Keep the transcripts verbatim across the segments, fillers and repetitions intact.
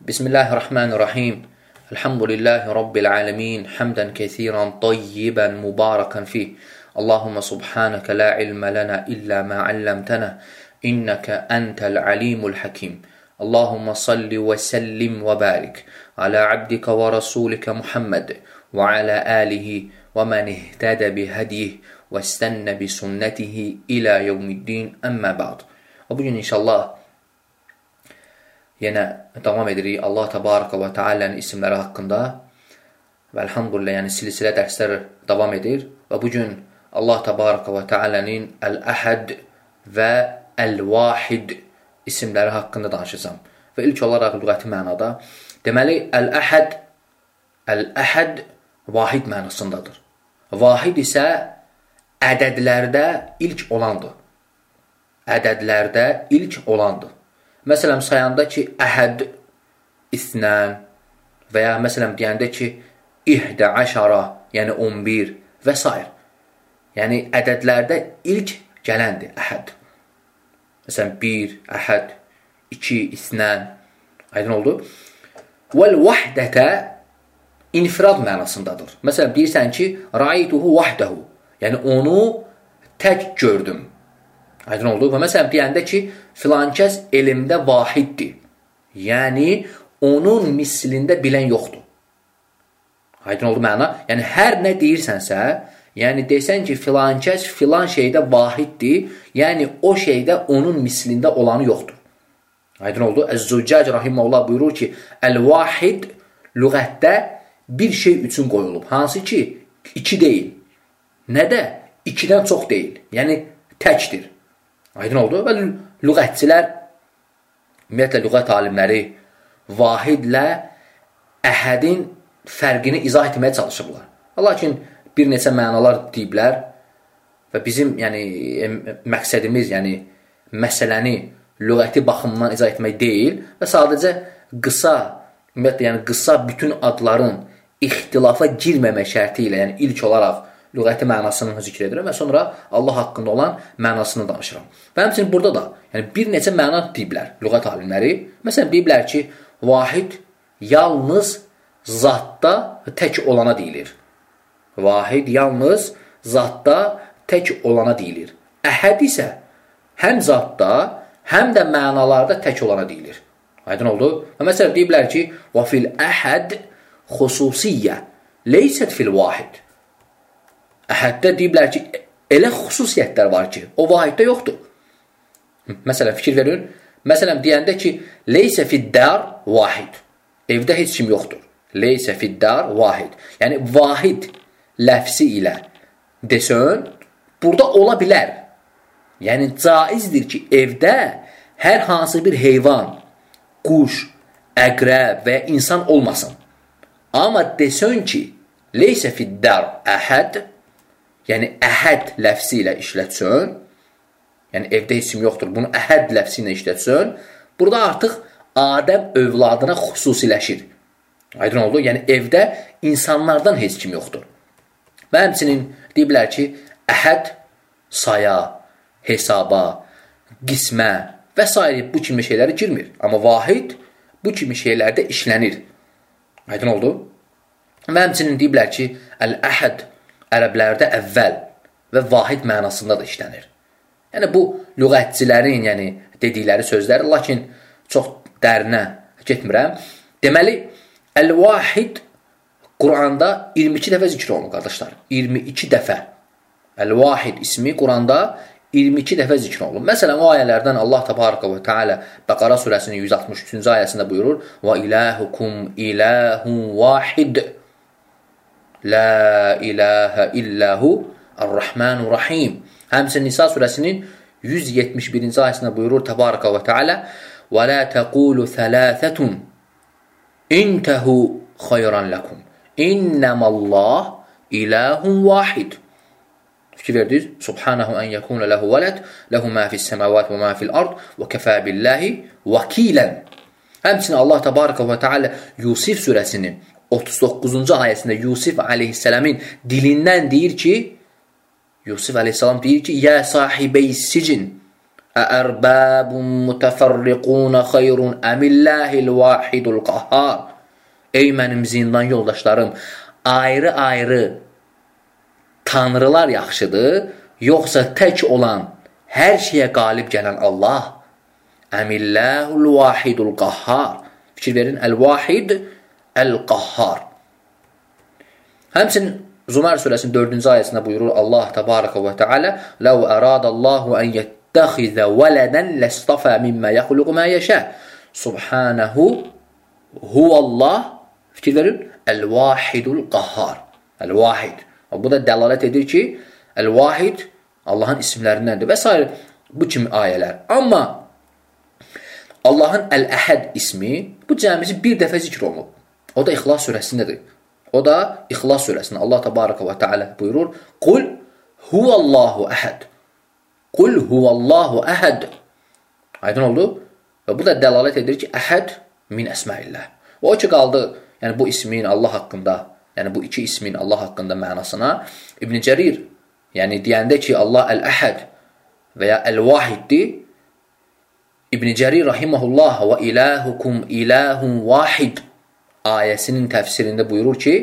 Bismillahirrahmanirrahim. Elhamdülillahi Rabbil alemin. Hamdan kesiran, tayyiban, mübarakan fih. Allahumma subhanaka la ilme lana illa ma allamtana. İnneke entel alimul hakim. Allahumma salli ve sellim ve barik ala abdika ve rasulika Muhammed ve ala alihi ve men ihtede bihedih ve istenne bi sünnetihi ila yevmiddin, emmə ba'd. Və bugün inşallah yenə davam edirik Allah Təbaraka və Teala'nın isimləri haqqında və elhamdülillah, yəni silsilə dərslər davam edir və bugün Allah Təbaraka və Teala'nın Əl-Əhəd və Əl-Vahid isimləri haqqında danışacağım. Və ilk olaraq lüğəti mənada, deməli Əl-Əhəd Əl-Əhəd vahid mənasındadır. Vahid isə ədədlərdə ilk olandır. Ədədlərdə ilk olandır. Məsələn, sayanda ki, əhəd, isnən və ya məsələn, deyəndə ki, ihdə əşara, yəni on bir və s. Yəni, ədədlərdə ilk gələndir əhəd. Məsələn, bir, əhəd, iki, isnən, aydın oldu. Vəl-vəhdətə infirad mənasındadır. Məsələn, deyirsən ki, rəaytuhu vəhdəhu, yəni onu tək gördüm. Aydın oldu. Və məsələn, deyəndə ki, filankəs elmdə vahiddir. Yəni, onun mislində bilən yoxdur. Aydın oldu məna. Yəni, hər nə deyirsənsə, yəni desən ki, filankəs filan şeydə vahiddir, yəni o şeydə onun mislində olanı yoxdur. Aydın oldu. Əz-Züccac rahiməhullah buyurur ki, Əl-Vahid lüğətdə bir şey üçün qoyulub. Hansı ki, iki deyil. Nədə? İkidən çox deyil. Yəni, təkdir. Aydın oldu. Və lüğətçilər, ümumiyyətlə lüğət alimləri vahidlə əhədin fərqini izah etməyə çalışırlar. Lakin bir neçə mənalar deyiblər və bizim yəni, məqsədimiz, yəni məsələni lüğəti baxımından izah etmək deyil və sadəcə qısa, ümumiyyətlə yəni qısa bütün adların ixtilafa girməmək şərti ilə, yəni ilk olaraq lüğəti mənasını zikr edirəm və sonra Allah haqqında olan mənasını danışıram. Və həmçinin burada da yəni bir neçə məna deyiblər lüğət alimləri. Məsələn, deyiblər ki, vahid yalnız zatda tək olana deyilir. Vahid yalnız zatda tək olana deyilir. Əhəd isə həm zatda, həm də mənalarda tək olana deyilir. Aydın oldu? Və məsələn, deyiblər ki, və fil əhəd xüsusiyyə leysət fil vahid. Əhəddə deyiblər ki, elə xüsusiyyətlər var ki, o vahiddə yoxdur. Məsələn, fikir verin. Məsələn, deyəndə ki, leysə fiddar vahid. Evdə heç kim yoxdur. Leysə fiddar vahid. Yəni, vahid ləfsi ilə desən, burada ola bilər. Yəni, caizdir ki, evdə hər hansı bir heyvan, quş, əqrəb və ya insan olmasın. Amma desən ki, leysə fiddar əhəd, yəni əhəd ləfsi ilə işlətsən, yəni evdə heç kim yoxdur, bunu əhəd ləfsi ilə işlətsən, burada artıq Adəm övladına xüsusiləşir. Aydın oldu? Yəni evdə insanlardan heç kim yoxdur. Və həmçinin deyiblər ki, əhəd saya, hesaba, qismə və s. bu kimi şeyləri girmir. Amma vahid bu kimi şeylərdə işlənir. Aydın oldu? Və həmçinin deyiblər ki, əl-əhəd ərəblərdə əvvəl və vahid mənasında da işlənir. Yəni, bu lüğətçilərin yəni, dedikləri sözlər, lakin çox dərinə getmirəm. Deməli, Əl-Vahid Quranda iyirmi iki dəfə zikr olunur, qardaşlar. iyirmi iki dəfə. Əl-Vahid ismi Quranda iyirmi iki dəfə zikr olunur. Məsələn, o ayələrdən Allah Təbaraka və Teala Bəqara surəsinin yüz altmış üçüncü ayəsində buyurur, və ilahukum ilahun vahid. La ilahə illəhu ar-Rahmanur-Rahim. Həmçinin Nisa surəsinin yüz yetmiş birinci ayəsində buyurur Təbaraka və Teala və la təqulu thəlâthətun intəhu xayran ləkum innəməllah ilahun vahid. Fikir verdiniz? Subhanahu ən yəkunə ləhu vələd, ləhu mə fis-səməvat və mə fil-ard və kəfə billahi vəkilən. Həmçinin Allah Təbaraka və Teala Yusif surəsinin otuz doqquzuncu ayəsində Yusif aleyhissələmin dilindən deyir ki, Yusif aleyhissalam deyir ki, Yə sahibəy sicin, Əərbabun mütəfərriqun xeyrun əmillahil vahidul qahhar. Ey mənim zindan yoldaşlarım, ayrı-ayrı tanrılar yaxşıdır, yoxsa tək olan, hər şeyə qalib gələn Allah? Əmillahul vahidul qahhar. Fikir verin, əl-vahid, əl-qahhar. Həmçinin Zumar surəsinin dördüncü ayəsində buyurur Allah təbaraka və teala: "Ləv əradallahu an yettəxizə vələdən ləstəfə mimmə yəxluqu mə yəşə." Subhanahu huvallah. Fikir verin, əl-vahidul qahhar. Əl-vahid. Bu da dəlalət edir ki, əl-vahid Allahın isimlərindəndir və s. bu kimi ayələr. Amma Allahın əl-əhəd ismi bu cəmisi bir dəfə zikr olunub. O da İxlas surəsindədir. O da İxlas surəsində Allah təbaraka və teala buyurur: "Qul huvallahu əhəd." Qul huvallahu əhəd. Aydın oldu? Və bu da dəlalət edir ki, əhəd min əsmaillah. O ki qaldı, yəni bu ismin Allah haqqında, yəni bu iki ismin Allah haqqında mənasına İbn Cərir, yəni deyəndə ki, Allah əl-əhəd və ya əl-vahiddir, İbn Cərir rahimehullah və ilahukum ilahun vahid ayəsinin təfsirində buyurur ki,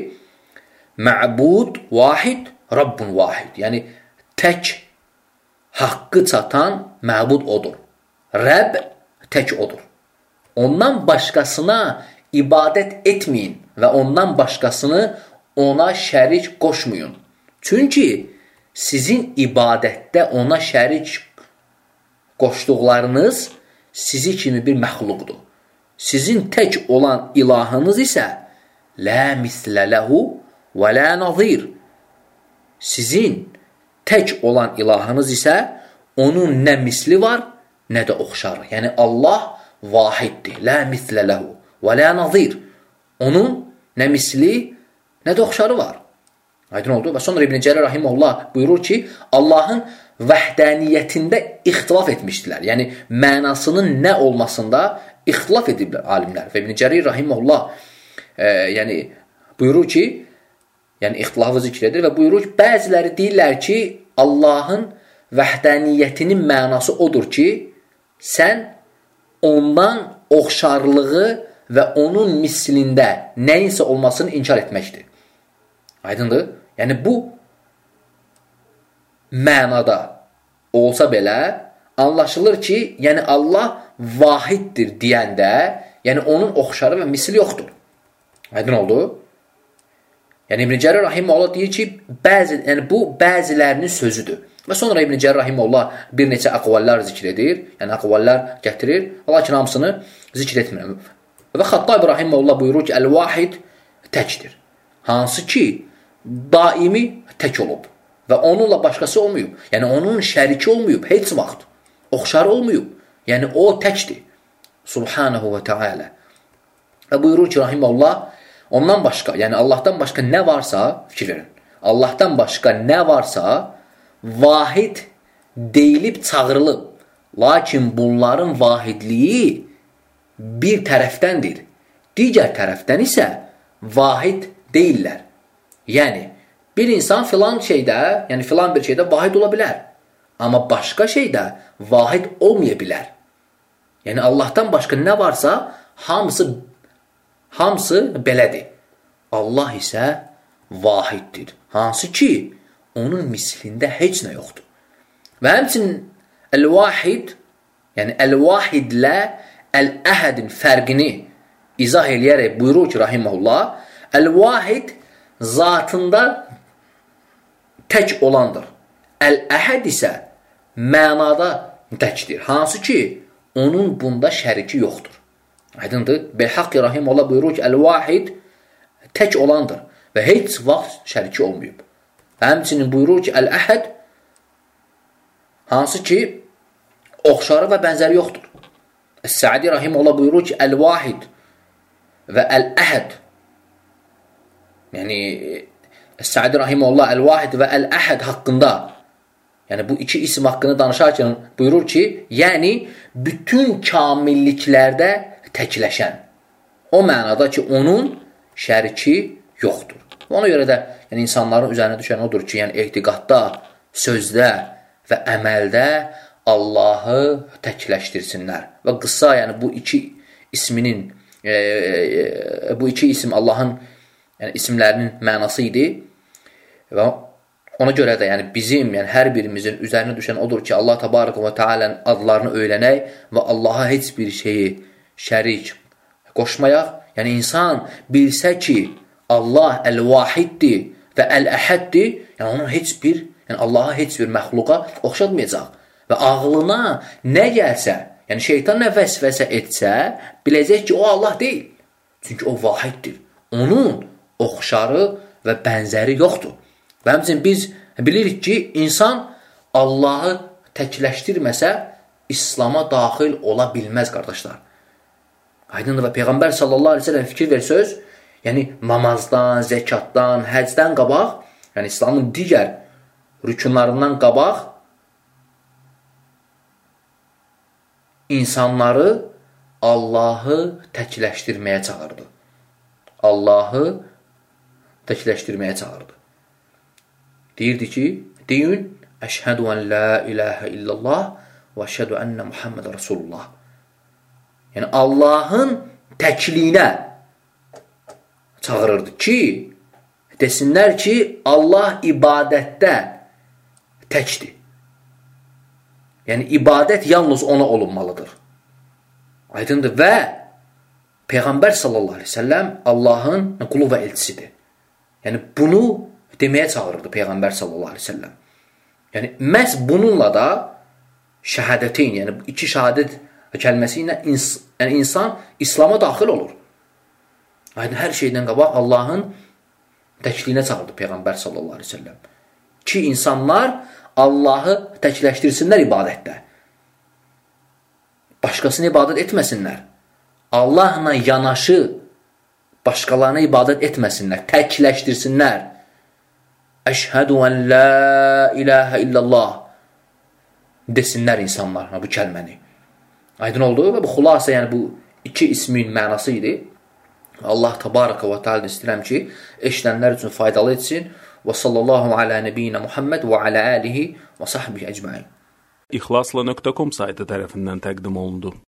mə'bud vahid, Rabbun vahid. Yəni tək haqqı çatan məbud odur. Rəbb tək odur. Ondan başqasına ibadət etməyin və ondan başqasını ona şərik qoşmayın. Çünki sizin ibadətdə ona şərik qoşduqlarınız sizi kimi bir məxluqdur. Sizin tək olan ilahınız isə la mislə ləhu və la nazir. Sizin tək olan ilahınız isə onun nə misli var, nə də oxşarı. Yəni Allah vahiddir. La mislə ləhu və la nazir. Onun nə misli, nə də oxşarı var. Aydın oldu? Və sonra İbn Cərir rahimehullah buyurur ki, Allahın vəhdəniyyətində ixtilaf etmişdilər. Yəni mənasının nə olmasında ixtilaf ediblər alimlər. Və İbn Cərir rahimehullah e, yəni buyurur ki, yəni ixtilafı zikr edir və buyurur ki, bəziləri deyirlər ki, Allahın vəhdəniyyətinin mənası odur ki, sən ondan oxşarlığı və onun mislində nəyinsə olmasını inkar etməkdir. Aydındır? Yəni bu mənada olsa belə anlaşılır ki, yəni Allah vahiddir deyəndə, yəni onun oxşarı və misli yoxdur. Aydın oldu? Yəni İbn Cərir rahimehullah deyir ki, bəzi, yəni bu bəzilərinin sözüdür. Və sonra İbn Cərir rahimehullah bir neçə əqvallar zikr edir, yəni əqvallar gətirir, lakin hamısını zikr etmirəm. Və Xattab rahimehullah buyurur ki, əl-vahid təkdir. Hansı ki, daimi tək olub və onunla başqası olmayıb. Yəni onun şəriki olmayıb, heç vaxt. Oxşarı olmayıb. Yəni o təkdir. Subhanahu və teala. Və buyurur ki, rahimehullah, ondan başqa, yəni Allahdan başqa nə varsa, fikir verin, Allahdan başqa nə varsa, vahid deyilib çağırılıb. Lakin bunların vahidliyi bir tərəfdəndir. Digər tərəfdən isə vahid deyirlər. Yəni, bir insan filan şeydə, yəni filan bir şeydə vahid ola bilər. Amma başqa şeydə vahid olmaya bilər. Yəni, Allahdan başqa nə varsa, hamısı, hamısı belədir. Allah isə vahiddir. Hansı ki, onun mislində heç nə yoxdur. Və həmçinin əl-vahid, yəni əl-vahidlə əl-əhədin fərqini izah eləyərək buyurur ki, rahimehullah, əl-vahid zatında tək olandır. Əl-əhəd isə mənada təkdir. Hansı ki, onun bunda şəriki yoxdur. Aydındır? Beyhaqi rahimehullah buyurur ki, əl-vahid tək olandır və heç vaxt şəriki olmayıb. Həmçinin buyurur ki, əl-əhəd hansı ki, oxşarı və bənzəri yoxdur. Əs-Səadi rahimehullah buyurur ki, əl-vahid və əl-əhəd, yəni Əs-Səadi rahimehullah əl-vahid və əl-əhəd haqqında, yəni bu iki isim haqqında danışarkən buyurur ki, yəni bütün kamilliklərdə təkləşən. O mənada ki, onun şəriki yoxdur. Ona görə də yəni, insanların üzərinə düşən odur ki, yəni etiqadda, sözdə və əməldə Allahı təkləşdirsinlər. Və qısa, yəni bu iki isminin, e, e, bu iki isim Allahın yəni, isimlərinin mənası idi. Və ona görə də yəni, bizim, yəni hər birimizin üzərinə düşən odur ki, Allah Təbaraka və Teala'nın adlarını öyrənək və Allaha heç bir şeyi şərik qoşmayaq. Yəni, insan bilsə ki, Allah əl-vahiddir və əl-əhəddir, yəni onun heç bir, yəni Allaha heç bir məxluqa oxşatmayacaq. Və ağlına nə gəlsə, yəni şeytan nə vəsvəsə etsə, biləcək ki, o Allah deyil. Çünki o vahiddir. Onun oxşarı və bənzəri yoxdur. Və həmçinin biz bilirik ki, insan Allahı təkləşdirməsə, İslama daxil ola bilməz, qardaşlar. Aydındır və Peyğəmbər sallallahu aleyhi ve sellem fikir versəz, yəni namazdan, zəkatdan, həcdən qabaq, yəni İslamın digər rükunlarından qabaq, insanları Allahı təkləşdirməyə çağırdı. Allahı təkləşdirməyə çağırdı. Deyirdi ki, deyin, əşhədu ən la ilahə illallah və əşhədu ənə Muhammedə Rasulullah. Yəni, Allahın təkliyinə çağırırdı ki, desinlər ki, Allah ibadətdə təkdir. Yəni, ibadət yalnız ona olunmalıdır. Aydındır və Peyğəmbər sallallahu aleyhi ve sellem Allahın qulu və elçisidir. Yəni, bunu deməyə çağırırdı Peyğəmbər sallallahu aleyhi ve sellem. Yəni, məhz bununla da şəhədəteyn, yəni iki şəhadət kəlməsi ilə ins yəni, insan İslama daxil olur. Aydın, hər şeydən qabaq Allahın təkliyinə çağırdı Peyğəmbər sallallahu aleyhi ve sellem. Ki, insanlar Allahı təkləşdirsinlər ibadətdə. Başqasını ibadət etməsinlər. Allahla yanaşı başqalarına ibadət etməsinlər. Təkləşdirsinlər. Əşhədu ən la ilahə illallah desinlər insanlar bu kəlməni. Aydın oldu və bu xulasa, yəni bu iki ismin mənası idi. Allah Təbaraka və Teala istəyirəm ki, eşidənlər üçün faydalı etsin. Və sallallahu alə nəbiyyina Muhammed və alə alihi və sahbihi əcmain. İxlasla nöqtə com saytı tərəfindən təqdim olundu.